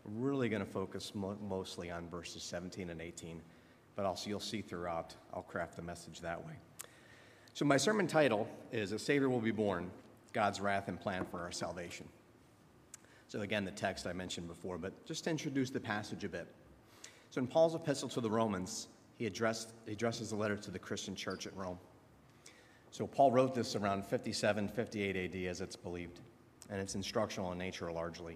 really going to focus mostly on verses 17 and 18, but also you'll see throughout, I'll craft the message that way. So my sermon title is A Savior Will Be Born, God's Wrath and Plan for Our Salvation. So again, the text I mentioned before, but just to introduce the passage a bit. So in Paul's epistle to the Romans, he addresses the letter to the Christian church at Rome. So Paul wrote this around 57, 58 AD, as it's believed, and it's instructional in nature largely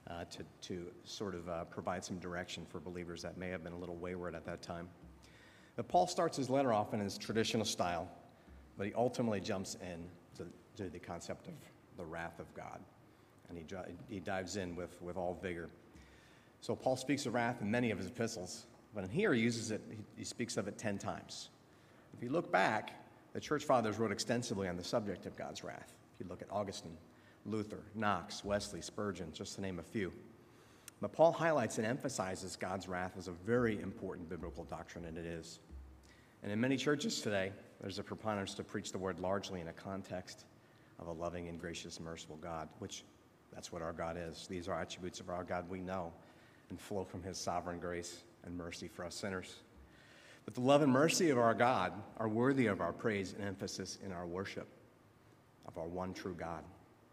to sort of provide some direction for believers that may have been a little wayward at that time. But Paul starts his letter off in his traditional style, but he ultimately jumps in to the concept of the wrath of God, and he dives in with all vigor. So Paul speaks of wrath in many of his epistles, but in here he uses it, he speaks of it 10 times. If you look back, the church fathers wrote extensively on the subject of God's wrath. If you look at Augustine, Luther, Knox, Wesley, Spurgeon, just to name a few. But Paul highlights and emphasizes God's wrath as a very important biblical doctrine, and it is. And in many churches today, there's a preponderance to preach the word largely in a context of a loving and gracious, merciful God, which that's what our God is. These are attributes of our God we know and flow from his sovereign grace and mercy for us sinners. But the love and mercy of our God are worthy of our praise and emphasis in our worship of our one true God.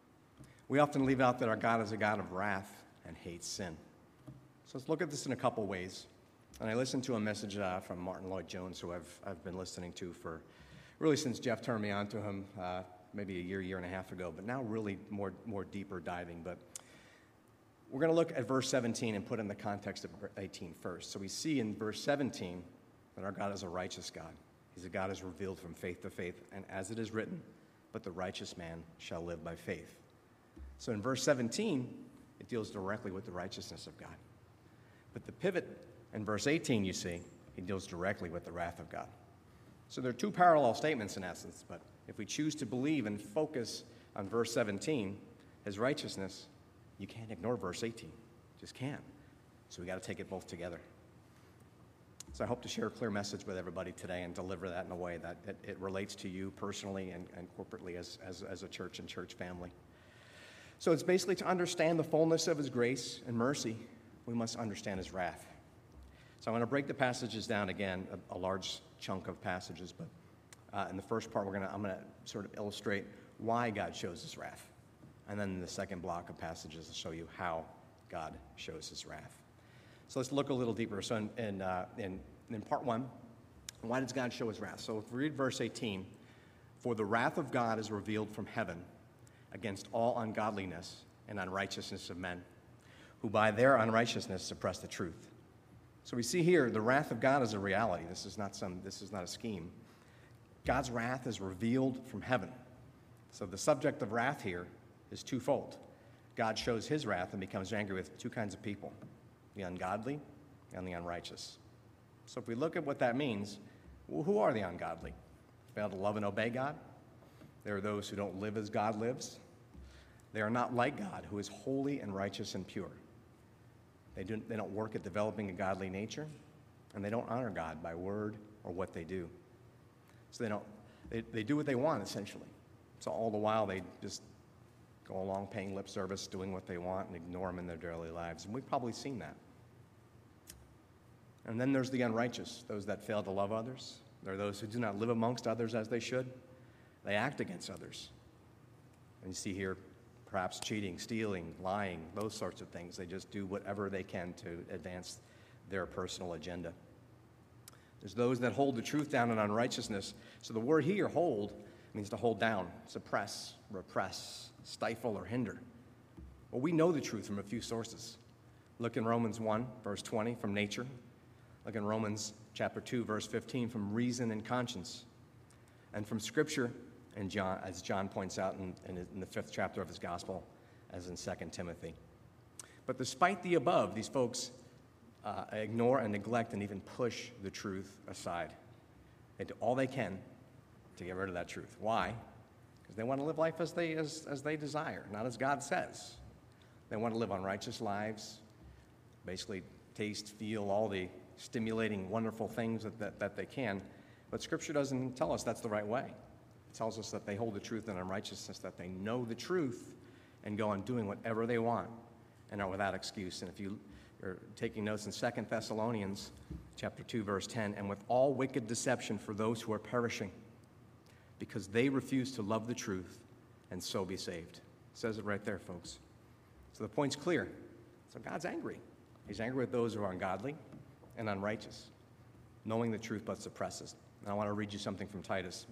We often leave out that our God is a God of wrath and hates sin. So let's look at this in a couple ways. And I listened to a message from Martin Lloyd-Jones, who I've been listening to for really since Jeff turned me on to him maybe a year and a half ago, but now really more deeper diving. But we're going to look at verse 17 and put in the context of 18 first. So we see in verse 17 that our God is a righteous God. He's a God who is revealed from faith to faith, and as it is written, but the righteous man shall live by faith. So in verse 17, it deals directly with the righteousness of God. But the pivot in verse 18, you see, he deals directly with the wrath of God. So there are two parallel statements in essence, but if we choose to believe and focus on verse 17, his righteousness, you can't ignore verse 18. Just can't. So we got to take it both together. So I hope to share a clear message with everybody today and deliver that in a way that it relates to you personally and corporately as a church and church family. So it's basically to understand the fullness of his grace and mercy, we must understand his wrath. So I'm going to break the passages down again, a large chunk of passages, but in the first part I'm going to sort of illustrate why God shows his wrath. And then in the second block of passages, I'll show you how God shows his wrath. So let's look a little deeper. So in part one, why does God show his wrath? So if we read verse 18, for the wrath of God is revealed from heaven against all ungodliness and unrighteousness of men, who by their unrighteousness suppress the truth. So we see here the wrath of God is a reality. This is not a scheme. God's wrath is revealed from heaven. So the subject of wrath here is twofold. God shows his wrath and becomes angry with two kinds of people, the ungodly and the unrighteous. So if we look at what that means, well, who are the ungodly? Fail to love and obey God. There are those who don't live as God lives. They are not like God, who is holy and righteous and pure. They don't work at developing a godly nature, and they don't honor God by word or what they do. So they do what they want, essentially. So all the while they just go along paying lip service, doing what they want, and ignore them in their daily lives. And we've probably seen that. And then there's the unrighteous, those that fail to love others. There are those who do not live amongst others as they should. They act against others. And you see here, perhaps cheating, stealing, lying, those sorts of things. They just do whatever they can to advance their personal agenda. There's those that hold the truth down in unrighteousness. So the word here, hold, means to hold down, suppress, repress, stifle, or hinder. Well, we know the truth from a few sources. Look in Romans 1, verse 20, from nature. Look in Romans chapter 2, verse 15, from reason and conscience. And from Scripture, and John, as John points out in the 5th chapter of his gospel, as in 2 Timothy. But despite the above, these folks ignore and neglect and even push the truth aside. They do all they can to get rid of that truth. Why? Because they want to live life as they desire, not as God says. They want to live unrighteous lives, basically taste, feel all the stimulating, wonderful things that they can. But Scripture doesn't tell us that's the right way. It tells us that they hold the truth in unrighteousness, that they know the truth and go on doing whatever they want and are without excuse. And if you you're taking notes in 2 Thessalonians chapter 2, verse 10, and with all wicked deception for those who are perishing, because they refuse to love the truth and so be saved. It says it right there, folks. So the point's clear. So God's angry. He's angry with those who are ungodly and unrighteous, knowing the truth but suppresses. And I want to read you something from Titus.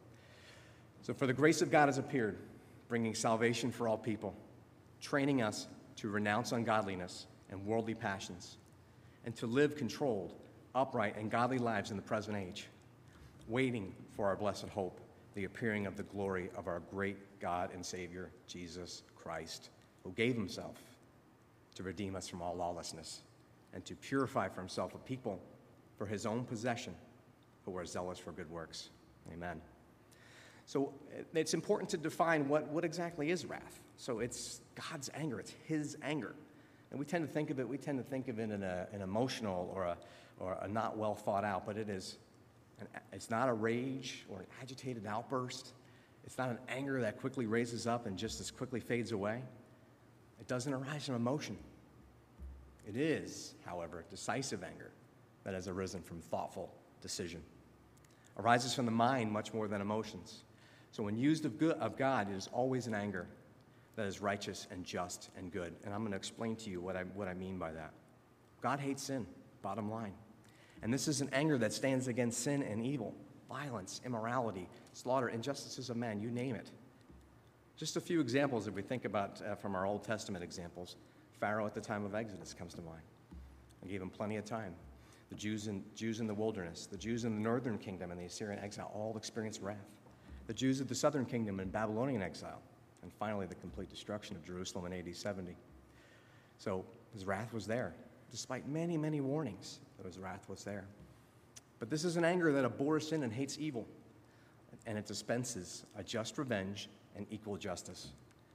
So for the grace of God has appeared, bringing salvation for all people, training us to renounce ungodliness and worldly passions, and to live controlled, upright, and godly lives in the present age, waiting for our blessed hope, the appearing of the glory of our great God and Savior, Jesus Christ, who gave himself to redeem us from all lawlessness and to purify for himself a people for his own possession who are zealous for good works. Amen. So it's important to define what exactly is wrath. So it's God's anger. It's his anger. And we tend to think of it in an emotional or a not well thought out, but it is. It's not a rage or an agitated outburst. It's not an anger that quickly raises up and just as quickly fades away. It doesn't arise from emotion. It is, however, decisive anger that has arisen from thoughtful decision. Arises from the mind much more than emotions. So when used of God, it is always an anger that is righteous and just and good. And I'm going to explain to you what I mean by that. God hates sin, bottom line. And this is an anger that stands against sin and evil, violence, immorality, slaughter, injustices of man, you name it. Just a few examples if we think about from our Old Testament examples. Pharaoh at the time of Exodus comes to mind. I gave him plenty of time. The Jews in the wilderness, the Jews in the northern kingdom and the Assyrian exile all experienced wrath. The Jews of the southern kingdom in Babylonian exile. And finally, the complete destruction of Jerusalem in AD 70. So his wrath was there. Despite many, many warnings, that his wrath was there. But this is an anger that abhors sin and hates evil. And it dispenses a just revenge and equal justice.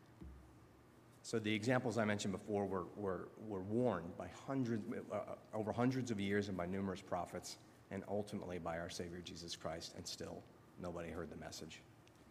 So the examples I mentioned before were warned by over hundreds of years and by numerous prophets, and ultimately by our Savior Jesus Christ, and still nobody heard the message.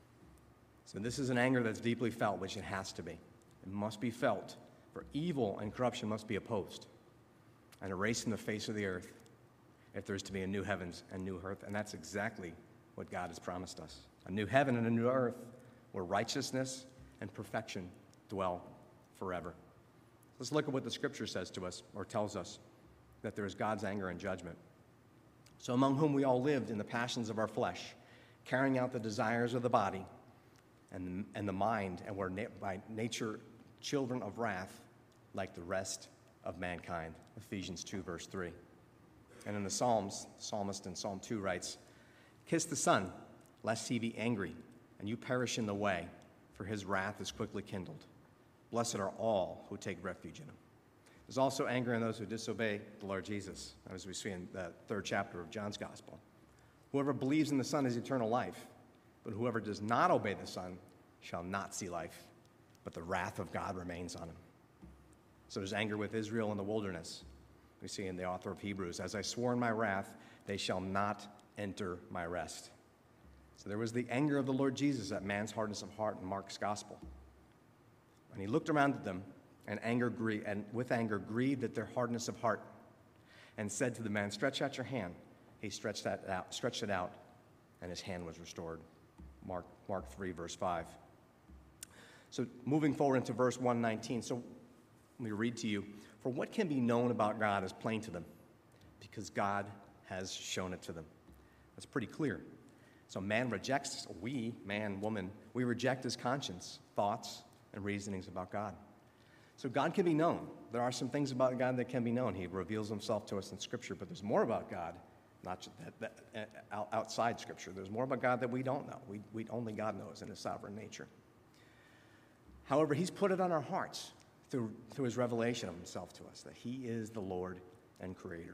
So this is an anger that's deeply felt, which it has to be. It must be felt, for evil and corruption must be opposed and erased from the face of the earth if there's to be a new heavens and new earth. And that's exactly what God has promised us. A new heaven and a new earth where righteousness and perfection dwell forever. Let's look at what the scripture says to us, or tells us, that there is God's anger and judgment. So among whom we all lived in the passions of our flesh, carrying out the desires of the body and the mind, and were by nature children of wrath like the rest of mankind. Ephesians 2, verse 3. And in the Psalms, the psalmist in Psalm 2 writes, "Kiss the Son, lest he be angry, and you perish in the way, for his wrath is quickly kindled. Blessed are all who take refuge in him." There's also anger in those who disobey the Lord Jesus, as we see in the 3rd chapter of John's Gospel. "Whoever believes in the Son has eternal life, but whoever does not obey the Son shall not see life, but the wrath of God remains on him." So there's anger with Israel in the wilderness. We see in the author of Hebrews, "As I swore in my wrath, they shall not enter my rest." So there was the anger of the Lord Jesus at man's hardness of heart in Mark's Gospel. And he looked around at them and with anger grieved at their hardness of heart and said to the man, "Stretch out your hand." He stretched it out, and his hand was restored. Mark 3, verse 5. So moving forward into verse 119. So let me read to you. "For what can be known about God is plain to them, because God has shown it to them." That's pretty clear. So man woman, we reject his conscience, thoughts, and reasonings about God. So God can be known. There are some things about God that can be known. He reveals himself to us in Scripture, but there's more about God, not just outside Scripture. There's more about God that we don't know. Only God knows in his sovereign nature. However, he's put it on our hearts through his revelation of himself to us, that he is the Lord and Creator.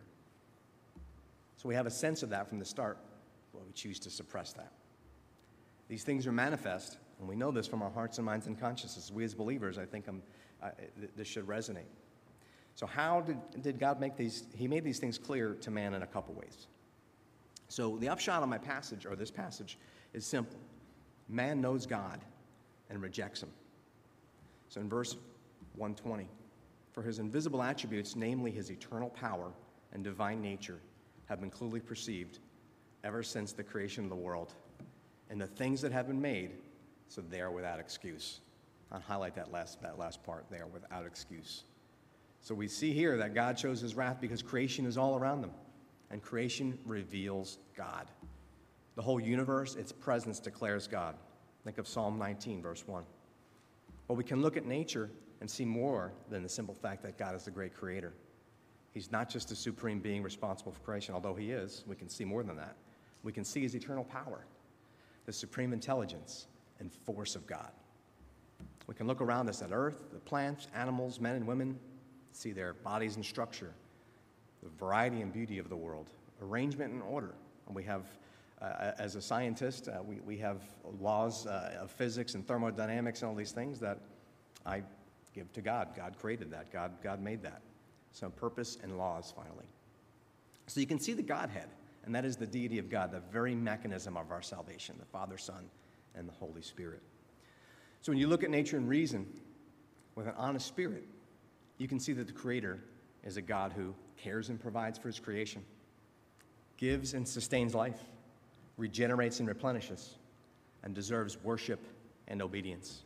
So we have a sense of that from the start, but we choose to suppress that. These things are manifest, and we know this from our hearts and minds and consciences. We as believers, I think this should resonate. So how did God make these? He made these things clear to man in a couple ways. So the upshot of my passage, or this passage, is simple. Man knows God and rejects him. So in verse 120, For his invisible attributes, namely his eternal power and divine nature, have been clearly perceived ever since the creation of the world. And the things that have been made, so they are without excuse. I'll highlight that last part. They are without excuse. So we see here that God shows his wrath because creation is all around them. And creation reveals God. The whole universe, its presence declares God. Think of Psalm 19, verse 1. Well, we can look at nature and see more than the simple fact that God is the great creator. He's not just a supreme being responsible for creation, although he is. We can see more than that. We can see his eternal power, the supreme intelligence and force of God. We can look around us at earth, the plants, animals, men and women, see their bodies and structure, the variety and beauty of the world, arrangement and order. And we have, as a scientist, we have laws of physics and thermodynamics and all these things that I give to God. God created that. God made that. So purpose and laws, finally. So you can see the Godhead, and that is the deity of God, the very mechanism of our salvation, the Father, Son, and the Holy Spirit. So when you look at nature and reason with an honest spirit, you can see that the Creator is a God who cares and provides for his creation, gives and sustains life, regenerates and replenishes, and deserves worship and obedience.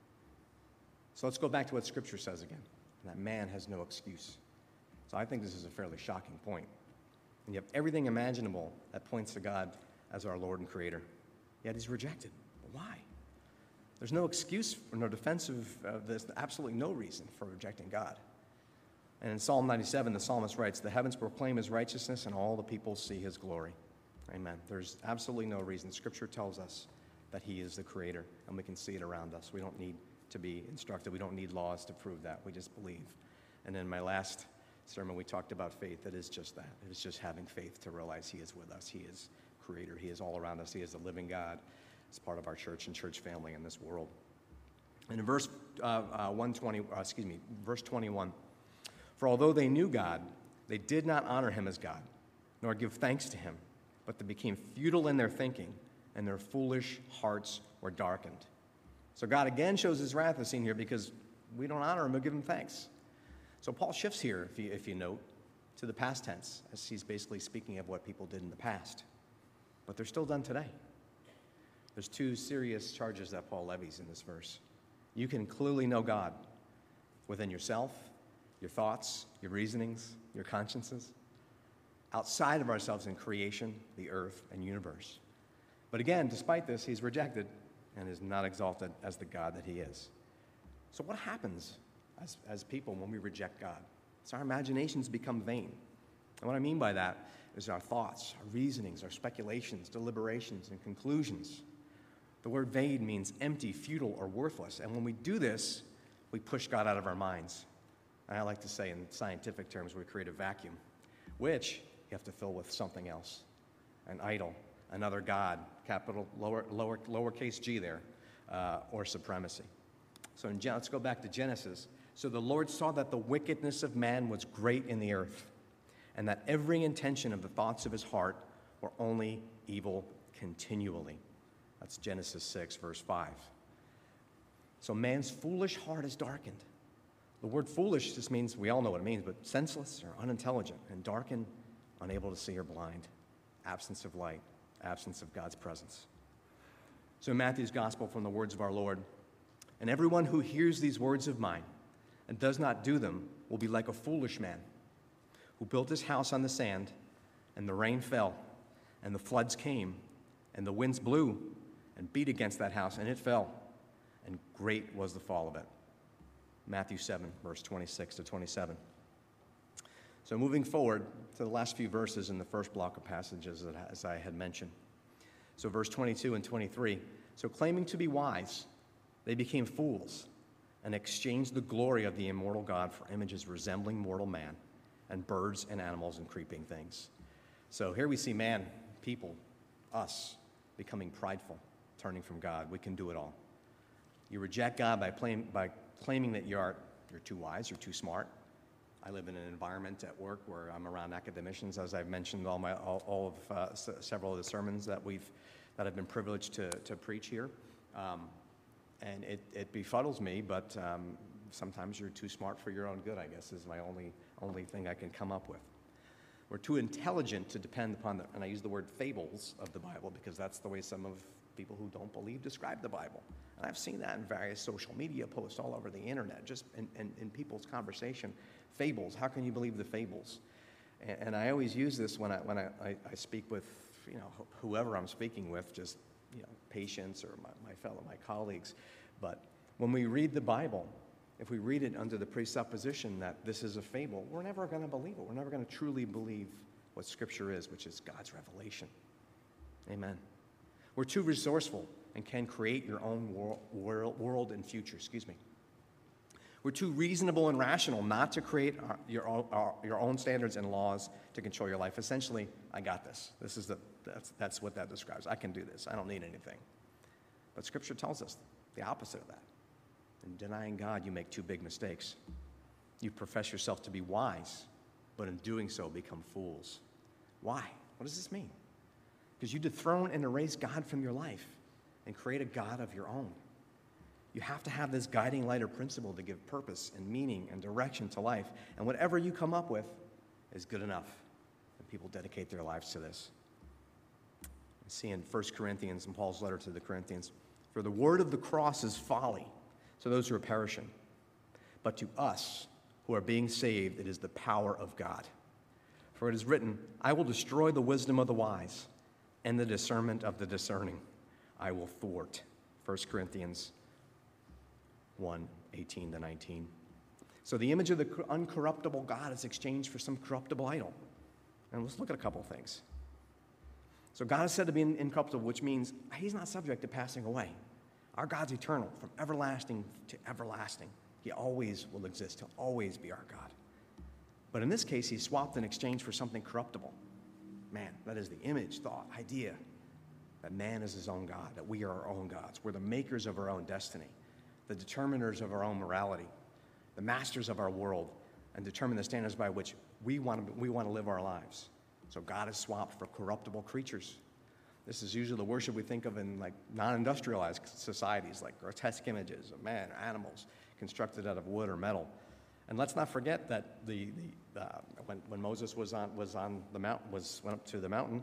So let's go back to what Scripture says again, that man has no excuse. So I think this is a fairly shocking point. And you have everything imaginable that points to God as our Lord and Creator, yet he's rejected. Why? There's no excuse or no defense of this, absolutely no reason for rejecting God. And in Psalm 97, the psalmist writes, "The heavens proclaim his righteousness, and all the people see his glory." Amen. There's absolutely no reason. Scripture tells us that he is the Creator, and we can see it around us. We don't need to be instructed. We don't need laws to prove that. We just believe. And in my last sermon, we talked about faith. It is just that. It is just having faith to realize he is with us. He is Creator. He is all around us. He is the living God. It's part of our church and church family in this world. And in verse 21, "For although they knew God, they did not honor him as God, nor give thanks to him, but they became futile in their thinking, and their foolish hearts were darkened." So God again shows his wrath as seen here because we don't honor him or give him thanks. So Paul shifts here, if you note, to the past tense, as he's basically speaking of what people did in the past. But they're still done today. There's two serious charges that Paul levies in this verse. You can clearly know God within yourself, your thoughts, your reasonings, your consciences, outside of ourselves in creation, the earth, and universe. But again, despite this, he's rejected and is not exalted as the God that he is. So what happens as people when we reject God? So our imaginations become vain. And what I mean by that is our thoughts, our reasonings, our speculations, deliberations, and conclusions. The word vain means empty, futile, or worthless. And when we do this, we push God out of our minds. And I like to say in scientific terms, we create a vacuum, which you have to fill with something else, an idol, another God, capital lowercase g there, or supremacy. So let's go back to Genesis. "So the Lord saw that the wickedness of man was great in the earth, and that every intention of the thoughts of his heart were only evil continually." That's Genesis 6, verse 5. So man's foolish heart is darkened. The word foolish just means, we all know what it means, but senseless or unintelligent, and darkened, unable to see or blind, absence of light, absence of God's presence. So in Matthew's gospel, from the words of our Lord, "And everyone who hears these words of mine and does not do them will be like a foolish man who built his house on the sand, and the rain fell, and the floods came, and the winds blew and beat against that house, and it fell, and great was the fall of it." Matthew 7, verse 26 to 27. So moving forward to the last few verses in the first block of passages, as I had mentioned. So verse 22 and 23. "So claiming to be wise, they became fools and exchanged the glory of the immortal God for images resembling mortal man and birds and animals and creeping things." So here we see man, people, us, becoming prideful, turning from God. We can do it all. You reject God by claiming that you're too wise, you're too smart. I live in an environment at work where I'm around academicians, as I've mentioned several of the sermons that I've been privileged to preach here. And it befuddles me, but sometimes you're too smart for your own good, I guess, is my only thing I can come up with. We're too intelligent to depend upon and I use the word fables of the Bible because that's the way some of people who don't believe describe the Bible. And I've seen that in various social media posts all over the internet, just in people's conversation. Fables, how can you believe the fables? And I always use this when I speak with, whoever I'm speaking with, just, patients or my colleagues. But when we read the Bible, if we read it under the presupposition that this is a fable, we're never going to believe it. We're never going to truly believe what Scripture is, which is God's revelation. Amen. We're too resourceful and can create your own world and future. We're too reasonable and rational not to create your own standards and laws to control your life. Essentially, I got this. That's what that describes. I can do this. I don't need anything. But Scripture tells us the opposite of that. In denying God, you make two big mistakes. You profess yourself to be wise, but in doing so become fools. Why? What does this mean? Because you dethrone and erase God from your life and create a God of your own. You have to have this guiding light or principle to give purpose and meaning and direction to life. And whatever you come up with is good enough. And people dedicate their lives to this. We see in 1 Corinthians, in Paul's letter to the Corinthians, for the word of the cross is folly to those who are perishing. But to us who are being saved, it is the power of God. For it is written, I will destroy the wisdom of the wise, and the discernment of the discerning I will thwart. 1 Corinthians 1:18-19. So the image of the uncorruptible God is exchanged for some corruptible idol. And let's look at a couple things. So God is said to be incorruptible, which means he's not subject to passing away. Our God's eternal, from everlasting to everlasting. He always will exist. He'll always be our God. But in this case, he swapped in exchange for something corruptible. Man, that is the image, thought, idea that man is his own God, that we are our own gods. We're the makers of our own destiny, the determiners of our own morality, the masters of our world, and determine the standards by which we want to live our lives. So God is swapped for corruptible creatures. This is usually the worship we think of in non-industrialized societies, like grotesque images of man or animals constructed out of wood or metal. And let's not forget that when Moses went up to the mountain,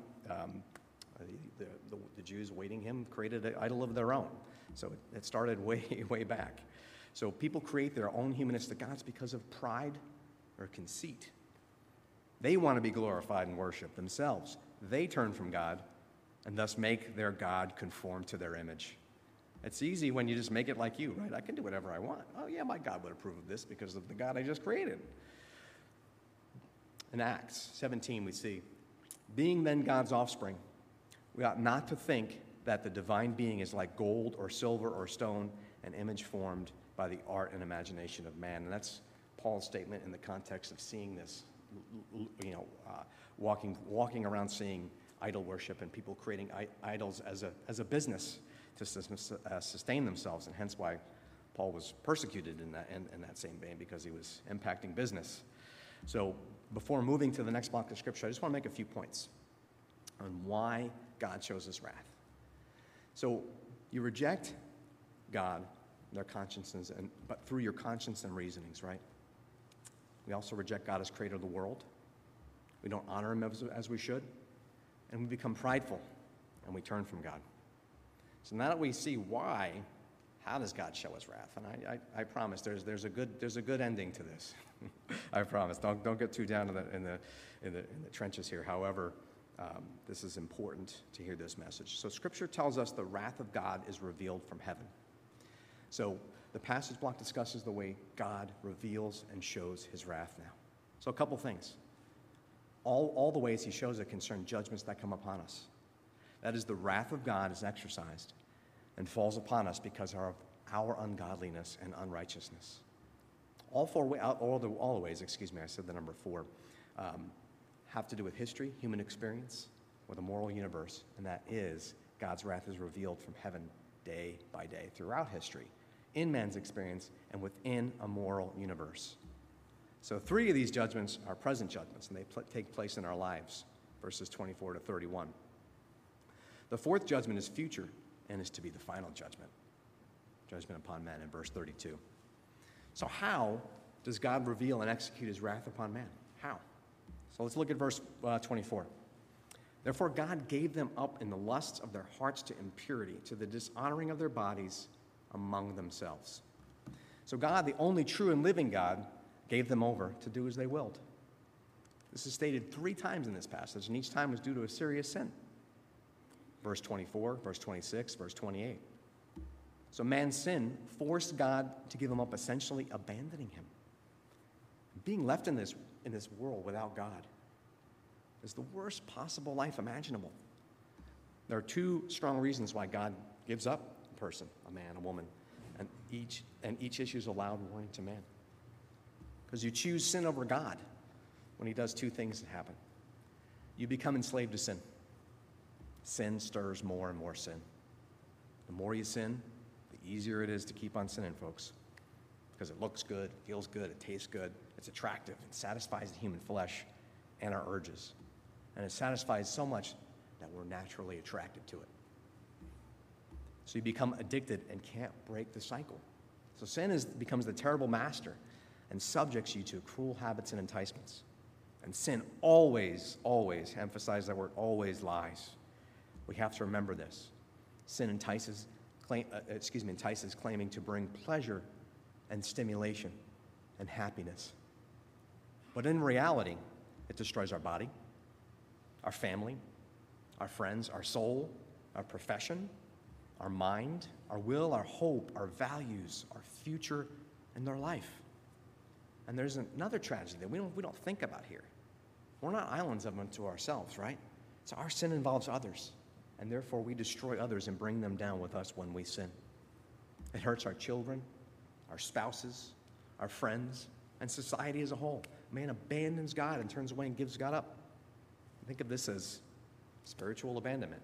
the Jews waiting him created an idol of their own. So it started way back. So people create their own humanistic gods because of pride or conceit. They want to be glorified and worshiped themselves. They turn from God and thus make their God conform to their image. It's easy when you just make it like you, right? I can do whatever I want. Oh yeah, my God would approve of this because of the God I just created. In Acts 17 we see, being then God's offspring, we ought not to think that the divine being is like gold or silver or stone, an image formed by the art and imagination of man. And that's Paul's statement in the context of seeing this, walking around seeing idol worship and people creating idols as a business to sustain themselves, and hence why Paul was persecuted in that same vein, because he was impacting business. So before moving to the next block of Scripture, I just want to make a few points on why God shows us wrath. So you reject God, their consciences, but through your conscience and reasonings, right? We also reject God as creator of the world. We don't honor him as we should. And we become prideful, and we turn from God. So now that we see why, how does God show us wrath? And I promise there's a good ending to this. I promise. Don't get too down in the trenches here. However, this is important to hear this message. So Scripture tells us the wrath of God is revealed from heaven. So the passage block discusses the way God reveals and shows his wrath now. So a couple things. All the ways he shows it concern judgments that come upon us. That is, the wrath of God is exercised and falls upon us because of our ungodliness and unrighteousness. All the ways, I said the number 4, have to do with history, human experience, or the moral universe, and that is God's wrath is revealed from heaven day by day throughout history, in man's experience, and within a moral universe. So 3 of these judgments are present judgments, and they take place in our lives, verses 24 to 31. The 4th judgment is future and is to be the final judgment upon men in verse 32. So how does God reveal and execute his wrath upon man? How? So let's look at verse 24. Therefore God gave them up in the lusts of their hearts to impurity, to the dishonoring of their bodies among themselves. So God, the only true and living God, gave them over to do as they willed. This is stated 3 times in this passage, and each time was due to a serious sin. Verse 24, verse 26, verse 28. So man's sin forced God to give him up, essentially abandoning him. Being left in this world without God is the worst possible life imaginable. There are 2 strong reasons why God gives up a person, a man, a woman, and each issue is a loud warning to man. Because you choose sin over God when he does 2 things that happen. You become enslaved to sin. Sin stirs more and more sin. The more you sin, the easier it is to keep on sinning, folks. Because it looks good, it feels good, it tastes good, it's attractive, it satisfies the human flesh and our urges. And it satisfies so much that we're naturally attracted to it. So you become addicted and can't break the cycle. So sin becomes the terrible master and subjects you to cruel habits and enticements. And sin always, emphasize that word, always lies. We have to remember this. Sin entices claiming to bring pleasure and stimulation and happiness. But in reality, it destroys our body, our family, our friends, our soul, our profession, our mind, our will, our hope, our values, our future, and our life. And there's another tragedy that we don't think about here. We're not islands of unto ourselves, right? So our sin involves others, and therefore we destroy others and bring them down with us when we sin. It hurts our children, our spouses, our friends, and society as a whole. Man abandons God and turns away and gives God up. Think of this as spiritual abandonment.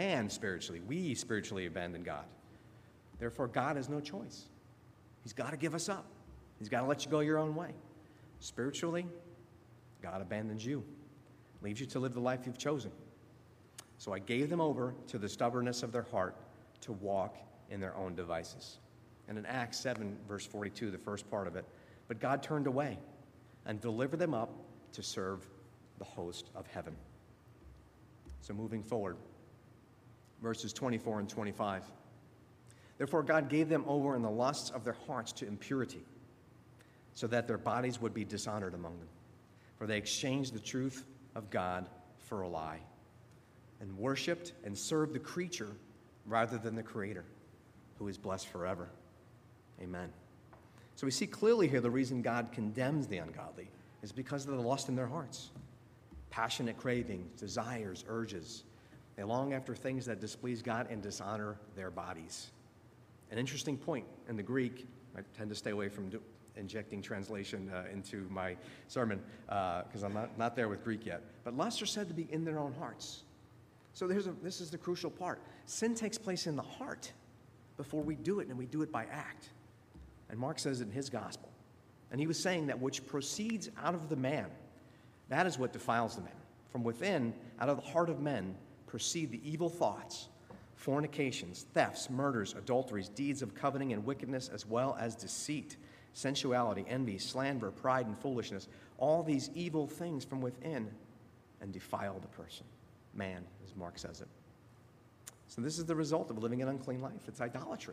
We spiritually abandon God. Therefore, God has no choice. He's got to give us up. He's got to let you go your own way. Spiritually, God abandons you, leaves you to live the life you've chosen. So I gave them over to the stubbornness of their heart to walk in their own devices. And in Acts 7, verse 42, the first part of it, but God turned away and delivered them up to serve the host of heaven. So moving forward, verses 24 and 25. Therefore God gave them over in the lusts of their hearts to impurity, so that their bodies would be dishonored among them. For they exchanged the truth of God for a lie, and worshipped and served the creature rather than the Creator, who is blessed forever. Amen. So we see clearly here the reason God condemns the ungodly is because of the lust in their hearts. Passionate cravings, desires, urges. They long after things that displease God and dishonor their bodies. An interesting point in the Greek, I tend to stay away from injecting translation into my sermon because I'm not there with Greek yet. But lusts are said to be in their own hearts. So this is the crucial part. Sin takes place in the heart before we do it, and we do it by act. And Mark says it in his gospel. And he was saying that which proceeds out of the man, that is what defiles the man. From within, out of the heart of men, proceed the evil thoughts, fornications, thefts, murders, adulteries, deeds of coveting and wickedness, as well as deceit, sensuality, envy, slander, pride, and foolishness. All these evil things from within and defile the person, man, as Mark says it. So this is the result of living an unclean life. It's idolatry.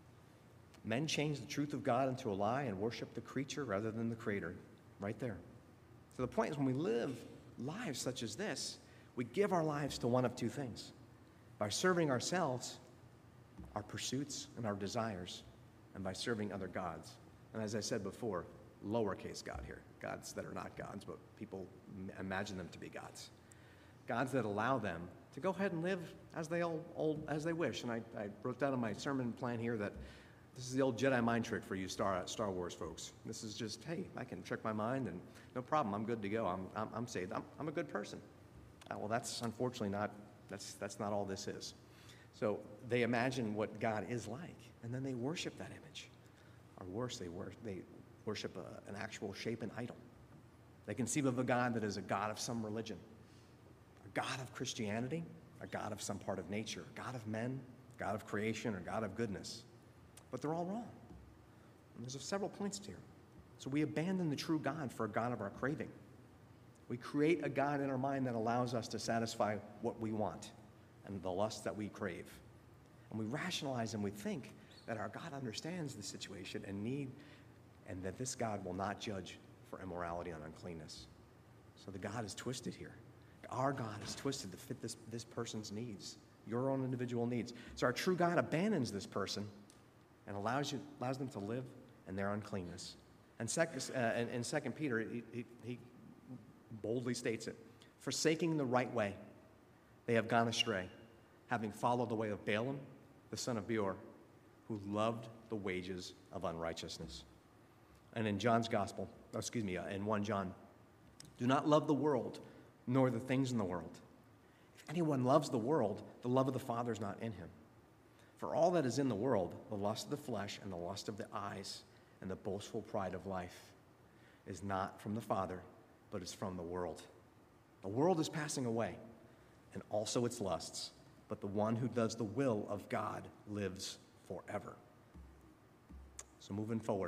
Men change the truth of God into a lie and worship the creature rather than the Creator. Right there. So the point is, when we live lives such as this, we give our lives to one of 2 things. By serving ourselves, our pursuits and our desires, and by serving other gods. And as I said before, lowercase God here. Gods that are not gods, but people imagine them to be gods. Gods that allow them to go ahead and live as they wish. And I wrote down on my sermon plan here that this is the old Jedi mind trick for you Star Wars folks. This is just, hey, I can trick my mind and no problem, I'm good to go. I'm saved. I'm a good person. Well, that's unfortunately that's not all this is. So they imagine what God is like, and then they worship that image. Or worse, they worship an actual shapen idol. They conceive of a God that is a God of some religion, a God of Christianity, a God of some part of nature, a God of men, God of creation, or God of goodness. But they're all wrong. And there's several points here. So we abandon the true God for a God of our craving. We create a God in our mind that allows us to satisfy what we want and the lust that we crave. And we rationalize and we think that our God understands the situation and need, and that this God will not judge for immorality and uncleanness. So the God is twisted here. Our God is twisted to fit this person's needs, your own individual needs. So our true God abandons this person and allows them to live in their uncleanness. And in 2 Peter, he boldly states it. Forsaking the right way, they have gone astray, having followed the way of Balaam, the son of Beor, who loved the wages of unrighteousness. And in in 1 John, do not love the world, nor the things in the world. If anyone loves the world, the love of the Father is not in him. For all that is in the world, the lust of the flesh and the lust of the eyes and the boastful pride of life, is not from the Father, but is from the world. The world is passing away, and also its lusts, but the one who does the will of God lives forever. So moving forward,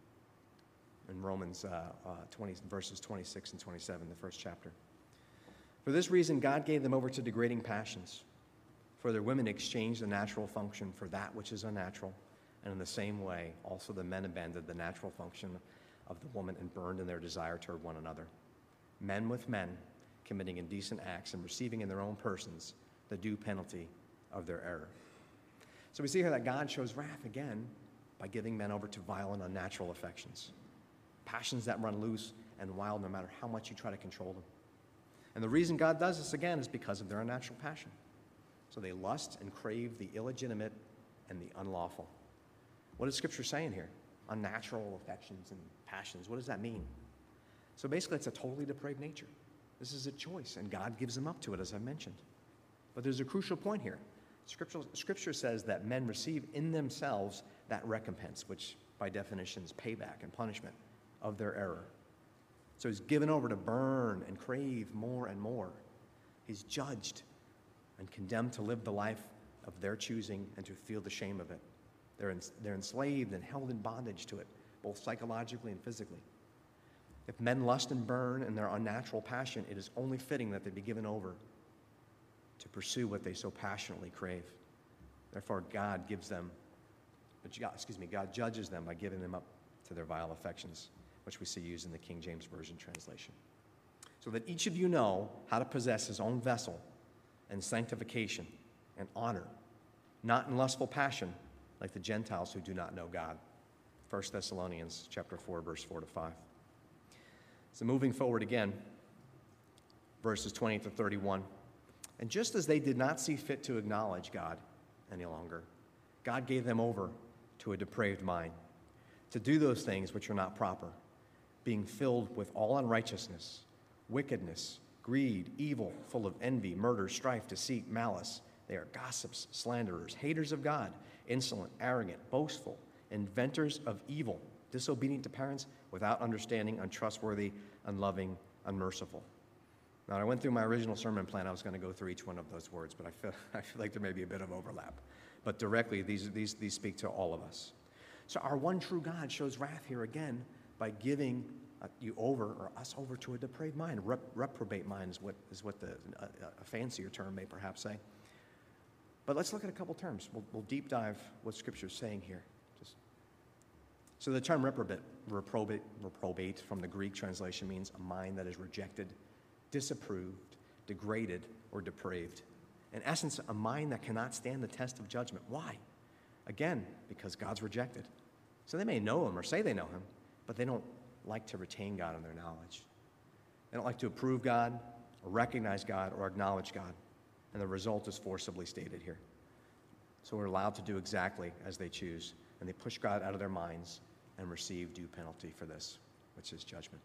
in Romans 20, verses 26 and 27, the first chapter. For this reason, God gave them over to degrading passions. For their women exchanged the natural function for that which is unnatural, and in the same way, also the men abandoned the natural function of the woman and burned in their desire toward one another. Men with men, committing indecent acts and receiving in their own persons the due penalty of their error. So we see here that God shows wrath again by giving men over to vile and unnatural affections, passions that run loose and wild no matter how much you try to control them. And the reason God does this again is because of their unnatural passion. So they lust and crave the illegitimate and the unlawful. What is Scripture saying here? Unnatural affections and passions. What does that mean? So basically, it's a totally depraved nature. This is a choice, and God gives them up to it, as I mentioned. But there's a crucial point here. Scripture says that men receive in themselves that recompense, which by definition is payback and punishment of their error. So he's given over to burn and crave more and more. He's judged and condemned to live the life of their choosing and to feel the shame of it. They're enslaved and held in bondage to it, both psychologically and physically. If men lust and burn in their unnatural passion, it is only fitting that they be given over to pursue what they so passionately crave. Therefore, God judges them by giving them up to their vile affections, which we see used in the King James Version translation. So that each of you know how to possess his own vessel in sanctification and honor, not in lustful passion, like the Gentiles who do not know God. 1 Thessalonians chapter 4, verse 4 to 5. So moving forward again, verses 20 to 31. And just as they did not see fit to acknowledge God any longer, God gave them over to a depraved mind, to do those things which are not proper, being filled with all unrighteousness, wickedness, greed, evil, full of envy, murder, strife, deceit, malice. They are gossips, slanderers, haters of God, insolent, arrogant, boastful, inventors of evil, disobedient to parents, without understanding, untrustworthy, unloving, unmerciful. Now, I went through my original sermon plan. I was going to go through each one of those words, but I feel like there may be a bit of overlap. But directly, these speak to all of us. So our one true God shows wrath here again by giving you over, or us over, to a depraved mind. Reprobate mind is what a fancier term may perhaps say. But let's look at a couple terms. We'll deep dive what Scripture is saying here. So the term reprobate from the Greek translation means a mind that is rejected, disapproved, degraded, or depraved. In essence, a mind that cannot stand the test of judgment. Why? Again, because God's rejected. So they may know him or say they know him, but they don't like to retain God in their knowledge. They don't like to approve God, or recognize God, or acknowledge God. And the result is forcibly stated here. So we're allowed to do exactly as they choose, and they push God out of their minds and receive due penalty for this, which is judgment.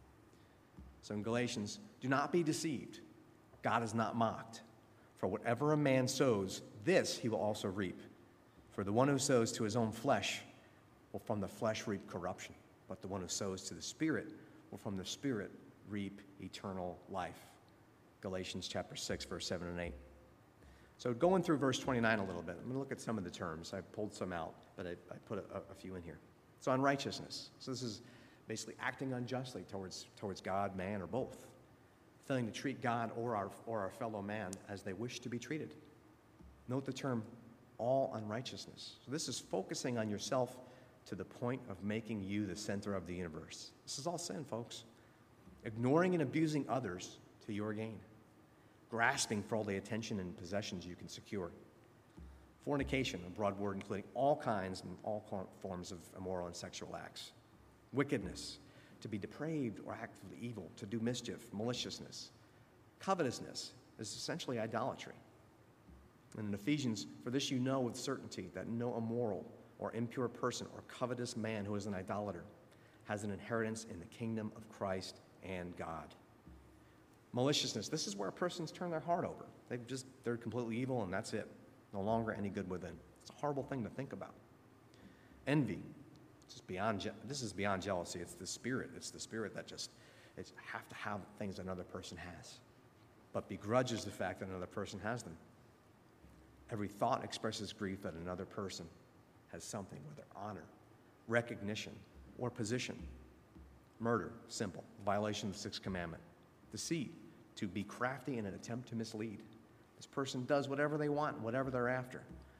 So in Galatians, do not be deceived. God is not mocked. For whatever a man sows, this he will also reap. For the one who sows to his own flesh will from the flesh reap corruption, but the one who sows to the Spirit will from the Spirit reap eternal life. Galatians chapter 6, verse 7 and 8. So going through verse 29 a little bit, I'm going to look at some of the terms. I pulled some out, but I put a few in here. So unrighteousness. So this is basically acting unjustly towards God, man, or both. Failing to treat God or our fellow man as they wish to be treated. Note the term all unrighteousness. So this is focusing on yourself to the point of making you the center of the universe. This is all sin, folks. Ignoring and abusing others to your gain. Grasping for all the attention and possessions you can secure. Fornication, a broad word including all kinds and all forms of immoral and sexual acts. Wickedness, to be depraved or actively evil, to do mischief, maliciousness. Covetousness is essentially idolatry. And in Ephesians, for this you know with certainty that no immoral or impure person or covetous man who is an idolater has an inheritance in the kingdom of Christ and God. Maliciousness, this is where a person's turned their heart over. They're completely evil and that's it. No longer any good within. It's a horrible thing to think about. Envy, this is beyond jealousy. It's the spirit. It's the spirit that it's have to have things another person has, but begrudges the fact that another person has them. Every thought expresses grief that another person has something, whether honor, recognition, or position. Murder, simple, violation of the sixth commandment. Deceit, to be crafty in an attempt to mislead. This person does whatever they want, whatever they're after.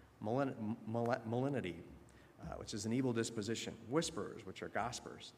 Malignity, which is an evil disposition. Whisperers, which are gossipers.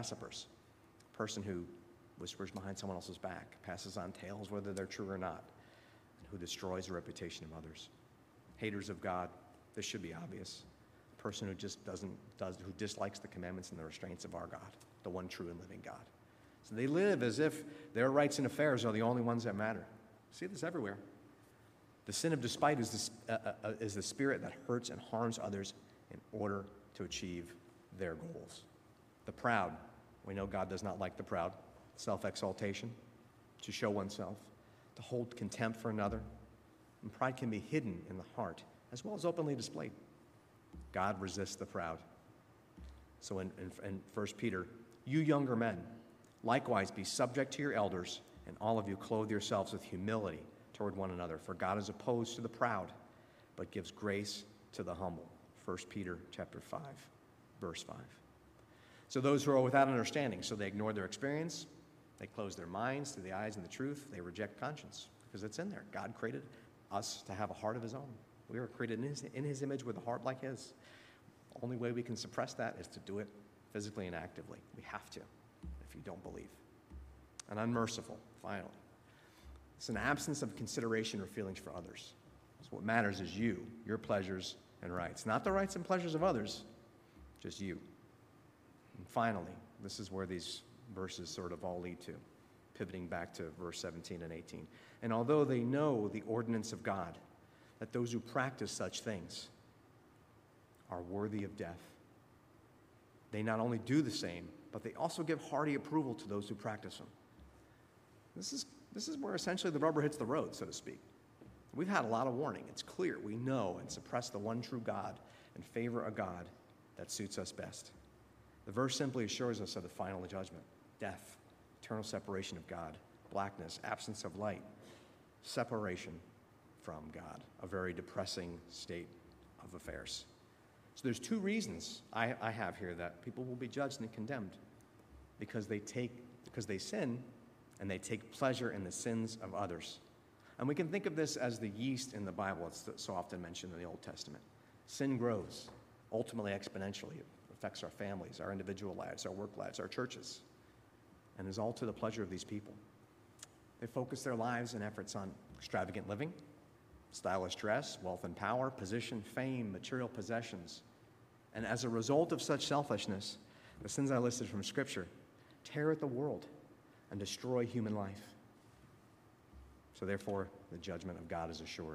A person who whispers behind someone else's back, passes on tales whether they're true or not, and who destroys the reputation of others. Haters of God, this should be obvious. A person who just who dislikes the commandments and the restraints of our God, the one true and living God. So they live as if their rights and affairs are the only ones that matter. See this everywhere. The sin of despite is the spirit that hurts and harms others in order to achieve their goals. The proud, we know God does not like the proud. Self-exaltation, to show oneself, to hold contempt for another. And pride can be hidden in the heart as well as openly displayed. God resists the proud. So in 1 Peter, you younger men, likewise be subject to your elders, and all of you clothe yourselves with humility toward one another. For God is opposed to the proud, but gives grace to the humble. 1 Peter chapter 5, verse 5. So those who are without understanding, so they ignore their experience, they close their minds to the eyes and the truth, they reject conscience, because it's in there. God created us to have a heart of his own. We were created in his image with a heart like his. The only way we can suppress that is to do it physically and actively. We have to, if you don't believe. And unmerciful, finally. It's an absence of consideration or feelings for others. So what matters is you, your pleasures and rights. Not the rights and pleasures of others, just you. And finally, this is where these verses sort of all lead to, pivoting back to verse 17 and 18. And although they know the ordinance of God, that those who practice such things are worthy of death, they not only do the same, but they also give hearty approval to those who practice them. This is where essentially the rubber hits the road, so to speak. We've had a lot of warning. It's clear we know and suppress the one true God and favor a God that suits us best. The verse simply assures us of the final judgment, death, eternal separation of God, blackness, absence of light, separation from God, a very depressing state of affairs. So there's two reasons I have here that people will be judged and condemned, because they sin and they take pleasure in the sins of others. And we can think of this as the yeast in the Bible. It's so often mentioned in the Old Testament. Sin grows, ultimately exponentially. It affects our families, our individual lives, our work lives, our churches, and is all to the pleasure of these people. They focus their lives and efforts on extravagant living, stylish dress, wealth and power, position, fame, material possessions. And as a result of such selfishness, the sins I listed from Scripture tear at the world and destroy human life. So therefore, the judgment of God is assured.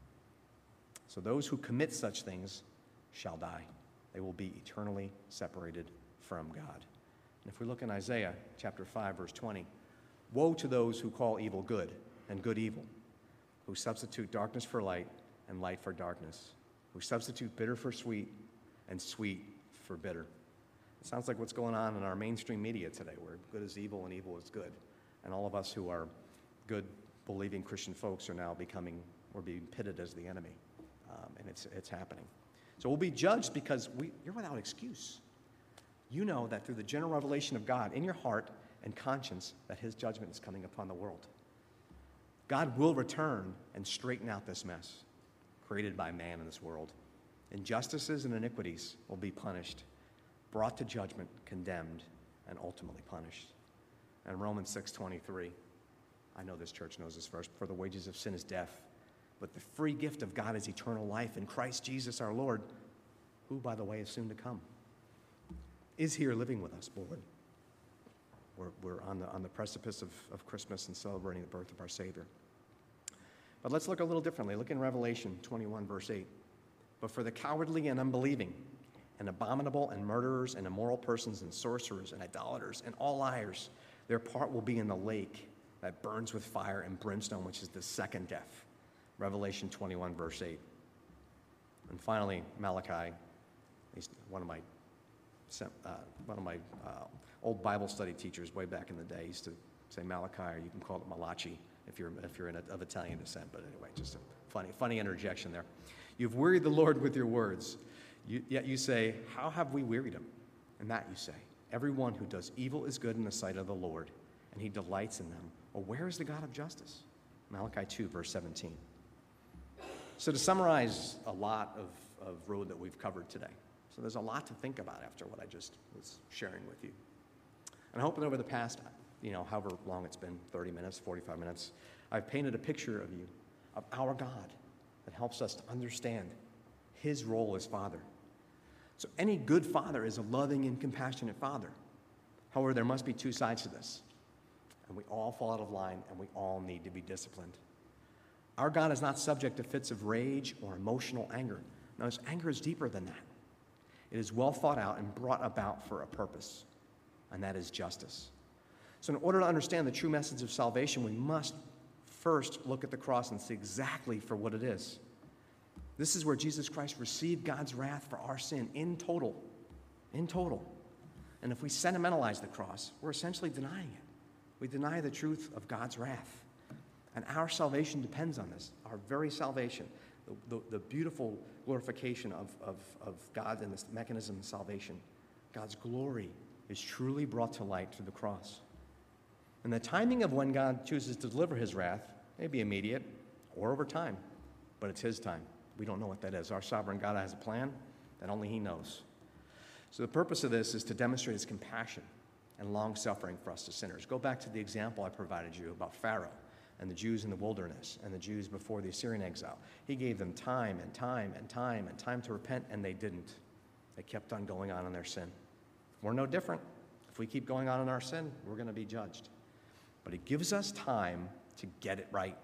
So those who commit such things shall die. They will be eternally separated from God. And if we look in Isaiah chapter 5, verse 20, woe to those who call evil good and good evil, who substitute darkness for light and light for darkness, who substitute bitter for sweet and sweet for bitter. It sounds like what's going on in our mainstream media today, where good is evil and evil is good. And all of us who are good, believing Christian folks are now we're being pitted as the enemy. And it's happening. So we'll be judged because you're without excuse. You know that through the general revelation of God in your heart and conscience that his judgment is coming upon the world. God will return and straighten out this mess created by man in this world. Injustices and iniquities will be punished, brought to judgment, condemned, and ultimately punished. And Romans 6:23, I know this church knows this verse, for the wages of sin is death, but the free gift of God is eternal life in Christ Jesus our Lord, who, by the way, is soon to come. Is here living with us, Lord. We're on the precipice of Christmas and celebrating the birth of our Savior. But let's look a little differently. Look in Revelation 21, verse 8. But for the cowardly and unbelieving, and abominable and murderers and immoral persons and sorcerers and idolaters and all liars, their part will be in the lake that burns with fire and brimstone, which is the second death. Revelation 21, verse 8. And finally, Malachi, he's one of my old Bible study teachers way back in the day used to say Malachi, or you can call it Malachi if you're of Italian descent. But anyway, just a funny interjection there. You've wearied the Lord with your words. Yet you say, how have we wearied him? And that you say, everyone who does evil is good in the sight of the Lord, and he delights in them. Well, where is the God of justice? Malachi 2, verse 17. So to summarize a lot of road that we've covered today. So there's a lot to think about after what I just was sharing with you. And I hope that over the past, however long it's been, 30 minutes, 45 minutes, I've painted a picture of you, of our God, that helps us to understand his role as Father. So any good father is a loving and compassionate father. However, there must be two sides to this. And we all fall out of line, and we all need to be disciplined. Our God is not subject to fits of rage or emotional anger. No, his anger is deeper than that. It is well thought out and brought about for a purpose, and that is justice. So in order to understand the true message of salvation, we must first look at the cross and see exactly for what it is. This is where Jesus Christ received God's wrath for our sin in total. In total. And if we sentimentalize the cross, we're essentially denying it. We deny the truth of God's wrath. And our salvation depends on this, our very salvation, the beautiful glorification of God and this mechanism of salvation. God's glory is truly brought to light through the cross. And the timing of when God chooses to deliver his wrath may be immediate or over time, but it's his time. We don't know what that is. Our sovereign God has a plan that only he knows. So the purpose of this is to demonstrate his compassion and long-suffering for us as sinners. Go back to the example I provided you about Pharaoh and the Jews in the wilderness and the Jews before the Assyrian exile. He gave them time and time and time and time to repent, and they didn't. They kept on going on in their sin. We're no different. If we keep going on in our sin, we're going to be judged. But he gives us time to get it right.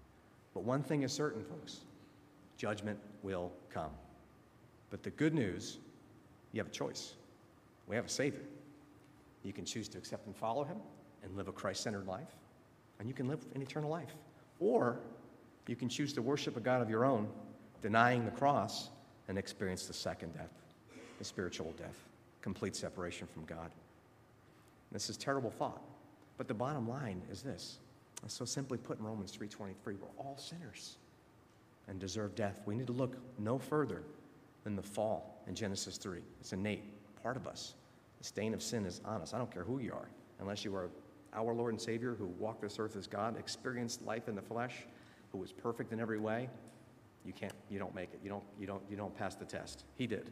But one thing is certain, folks. Judgment will come. But the good news, you have a choice. We have a Savior. You can choose to accept and follow him and live a Christ-centered life, and you can live an eternal life. Or you can choose to worship a God of your own, denying the cross, and experience the second death, the spiritual death, complete separation from God. This is terrible thought. But the bottom line is this. So simply put in Romans 3:23, we're all sinners and deserve death. We need to look no further than the fall in Genesis 3. It's innate, part of us. The stain of sin is on us. I don't care who you are, unless you are our Lord and Savior who walked this earth as God, experienced life in the flesh, who was perfect in every way. You don't make it. You don't pass the test. He did.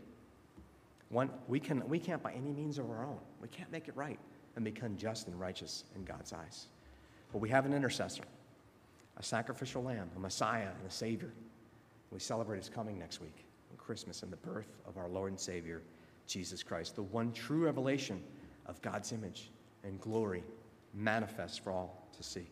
We can't by any means of our own. We can't make it right and become just and righteous in God's eyes. But we have an intercessor, a sacrificial lamb, a Messiah, and a Savior. We celebrate his coming next week on Christmas and the birth of our Lord and Savior, Jesus Christ, the one true revelation of God's image and glory manifest for all to see.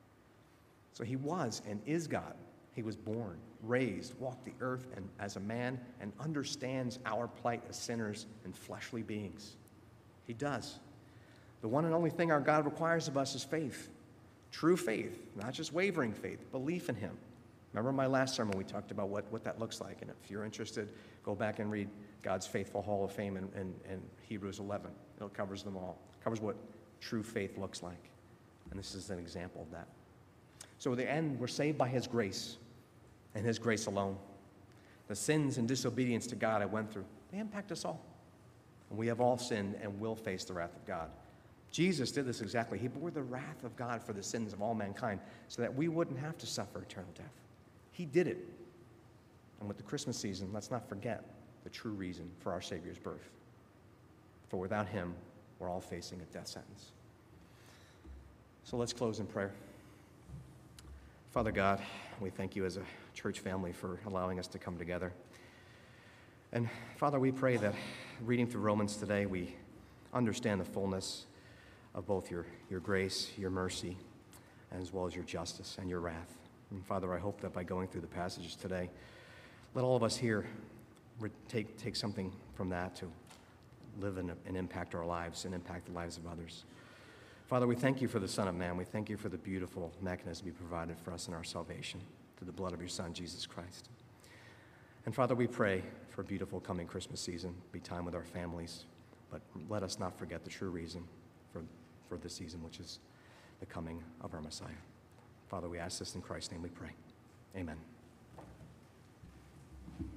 So he was and is God. He was born, raised, walked the earth and as a man, and understands our plight as sinners and fleshly beings. He does. The one and only thing our God requires of us is faith. True faith, not just wavering faith, belief in him. Remember my last sermon, we talked about what that looks like. And if you're interested, go back and read God's Faithful Hall of Fame in Hebrews 11. It covers them all. It covers what true faith looks like. And this is an example of that. So at the end, we're saved by his grace and his grace alone. The sins and disobedience to God I went through, they impact us all. And we have all sinned and will face the wrath of God. Jesus did this exactly. He bore the wrath of God for the sins of all mankind so that we wouldn't have to suffer eternal death. He did it. And with the Christmas season, let's not forget the true reason for our Savior's birth. For without him, we're all facing a death sentence. So let's close in prayer. Father God, we thank you as a church family for allowing us to come together. And Father, we pray that reading through Romans today, we understand the fullness of both your grace, your mercy, as well as your justice and your wrath. And Father, I hope that by going through the passages today, let all of us here take something from that to live and impact our lives and impact the lives of others. Father, we thank you for the Son of Man. We thank you for the beautiful mechanism you provided for us in our salvation through the blood of your Son, Jesus Christ. And Father, we pray for a beautiful coming Christmas season, be time with our families, but let us not forget the true reason for this season, which is the coming of our Messiah. Father, we ask this in Christ's name we pray. Amen.